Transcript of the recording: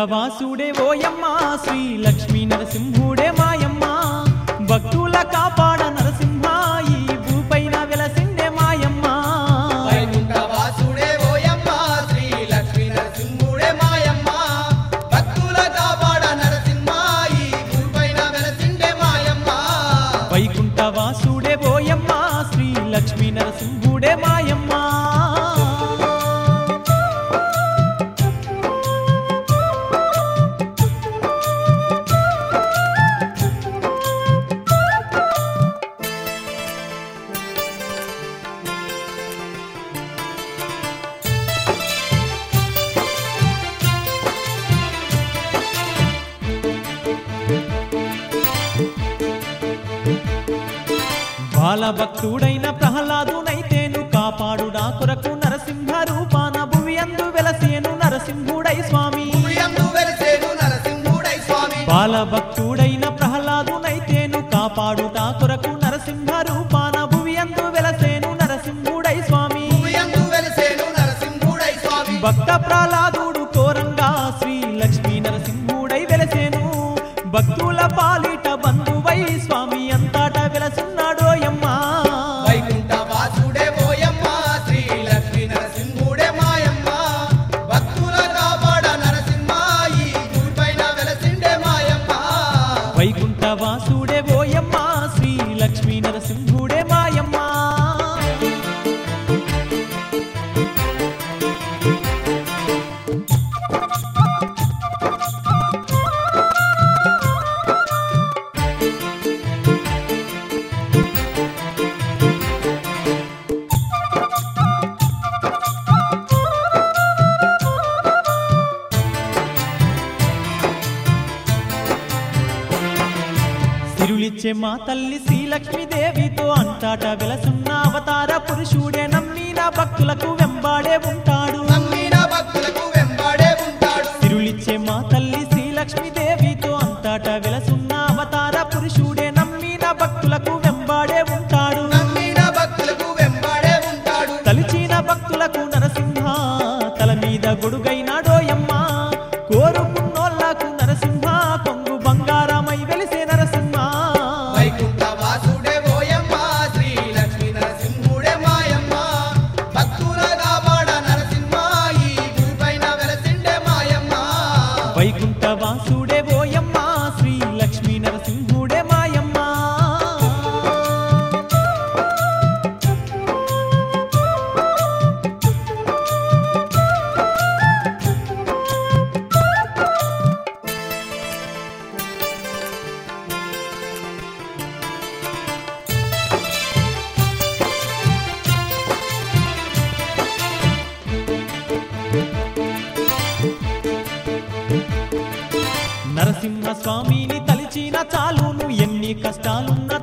వైకుంఠవాసుడే ఓయమ్మ శ్రీ లక్ష్మీ నరసింహుడే మాయమ్మ భక్తుల కాపాడ నరసింహ ఈ భూపైన వెలసిండే మాయమ్మ వైకుంఠవాసుడే ఓయమ్మ శ్రీ లక్ష్మీ నరసింహుడే మాయమ్మ భక్తుల కాపాడ నరసింహ ఈ భూపైన వెలసిండే మాయమ్మ వైకుంఠవాసుడే ఓయమ్మ శ్రీ లక్ష్మీ నరసింహుడే మాయమ్మ బాలభక్తుడైన ప్రహ్లాదునైతేను కాపాడుడా కొరకు నరసింహ రూపాన భువి అందు వెలసేను నరసింహుడై స్వామి భూయందు వెలిసేను నరసింహుడై స్వామి బాలభక్తుడైన ప్రహ్లాదునైతేను కాపాడుటా కొరకు నరసింహ రూపాన భువి అందు వెలసేను నరసింహుడై స్వామి భూయందు వెలిసేను నరసింహుడై స్వామి భక్త ప్రహ్లాదుడు కోరంగా శ్రీ లక్ష్మీ నరసింహుడై వెలసేను భక్తుల పాలిట బంధువై స్వామి అంతటా వెలసున్నాడోయమ్మ వైకుంఠవాసుడే ఓయమ్మ శ్రీ లక్ష్మీ నరసింహుడే మాయమ్మ భక్తుల కాపాడ నరసింహ ఈ భూపైన వెలసిండే మాయమ్మ వైకుంఠవాసుడే ఓయమ్మ శ్రీ లక్ష్మీ నరసింహుడే మాయమ్మ సిరులిచ్చే మా తల్లి శ్రీలక్ష్మీదేవితో అంతటా వెలసున్న అవతార పురుషుడే నమ్మిన భక్తులకు వెంబాడే ఉంటాడు నమ్మిన భక్తులకు వెంబడే ఉంటాడు సిరులిచ్చే మా తల్లి శ్రీలక్ష్మీదేవితో అంతటా వెలసున్న అవతార పురుషుడే నమ్మిన భక్తులకు వెంబాడే ఉంటాడు నమ్మిన భక్తులకు వెంబడే ఉంటాడు తలిచిన భక్తులకు నరసింహ తల మీద గొడుగైనాడోయమ్మ కోరుకున్నోళ్లకు నరసింహ కొంగు బంగారమై వెలిసే నరసింహ వైకుంఠవాసుడే ఓయమ్మ శ్రీ లక్ష్మీ నరసింహుడే మాయమ్మ భక్తుల కాపాడ నరసింహ ఈ భూపైన వెలసిండే మాయమ్మ వైకుంఠవాసుడే ఓయమ్మ శ్రీ లక్ష్మీ నరసింహుడే మాయమ్మ నరసింహ స్వామిని తలిచిన చాలును ఎన్ని కష్టాలున్నా